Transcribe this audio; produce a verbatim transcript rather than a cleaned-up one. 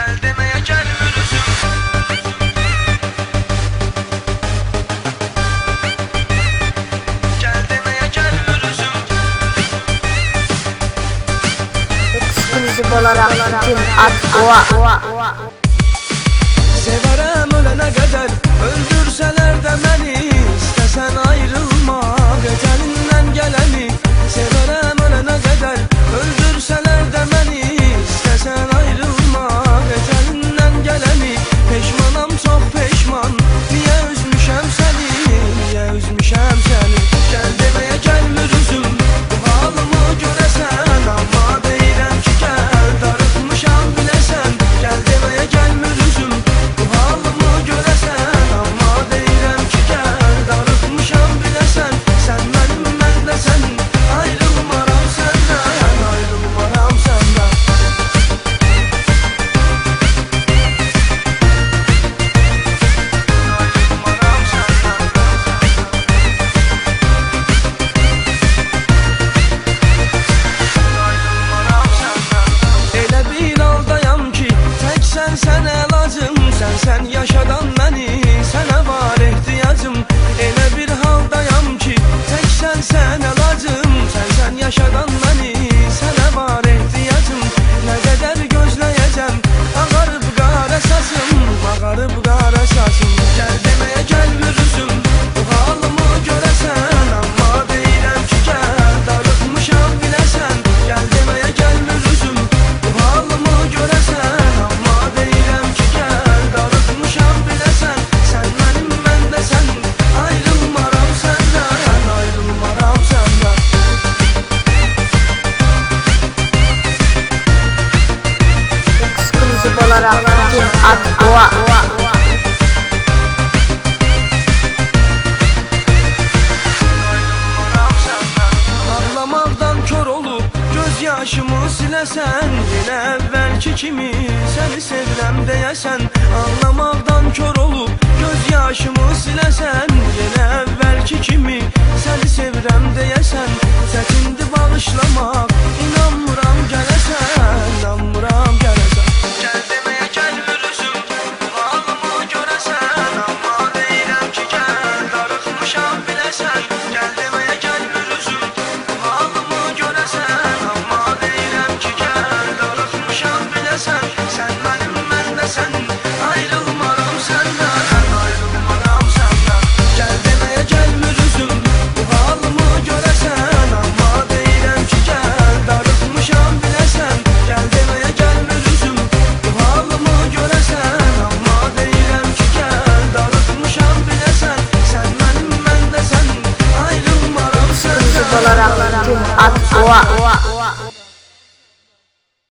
Gel demeye gelmir üzüm. Gel demeye gelmir üzüm. Eksklusif olarak tüm at oğa. Severem ölene kadar, öldürseler de beni. İstesen ayrılma gecelinden geleni. Severem ölene kadar, öldürseler de beni. İstesen ayrılma gecelinden geleni. Peşmanam çok peşman, niye üzmüşem seni, niye üzmüşem seni. Gel demeye gelmir üzüm, bu halımı göresen. Ama deyirəm ki gel, darıtmışam bilesen. Gel demeye gelmir üzüm, bu halımı göresen. Ama deyirəm ki gel, darıtmışam bilesen. Sen benim, ben de sen, ayrılmaram senden, ayrılmaram senden. Elə bir haldayam ki, tək sən sən əlacım. Sən sən yaşadan məni, sənə var ehtiyacım. Elə bir haldayam ki, tək sən sən əlacım. Sən sən yaşadan məni, sənə var ehtiyacım. Nə qədər gözləyəcəm, ağarıb qara saçım, ağarıb qara saçım. Gəl deməyə gəlmir üzüm, bu halımı görəsən. Amma deyirəm ki gəl, darıxmışam biləsən. Gəl deməyə gəlmir üzüm, bu halımı görəsən. Amma deyirəm ki gəl, darıxmışam biləsən. Sən mənim, mən də sən, ayrılmaram səndən, ayrılmaram səndən. Eksklusif olarak tüm at oğa. Ağlamaqdan kör olub göz yaşımı siləsən. Yenə əvvəlki kimi səni sevirəm deyəsən. Ağlamaqdan kör olub göz yaşımı siləsən. Yenə əvvəlki kimi səni sevirəm deyəsən. Çətindir bağışlamaq, inanmıram gələsən, inanmıram gələsən. Gəl deməyə gəlmir üzüm, bu halımı görəsən. Amma deyirəm ki gəl, darıxmışam biləsən. Gəl deməyə gəlmir üzüm, bu halımı görəsən. Amma deyirəm ki gəl, darıxmışam biləsən. Sən mənim, mən də sən, ayrılmaram səndən, ayrılmaram səndən. Gəl deməyə gəlmir üzüm, bu halımı görəsən. Amma deyirəm ki gəl, darıxmışam biləsən. Gəl deməyə gəlmir üzüm, bu halımı görəsən. Amma deyirəm ki gəl, darıxmışam biləsən. Sən mənim, mən də sən, ayrılmaram səndən. Eksklusif olarak tüm at oğa.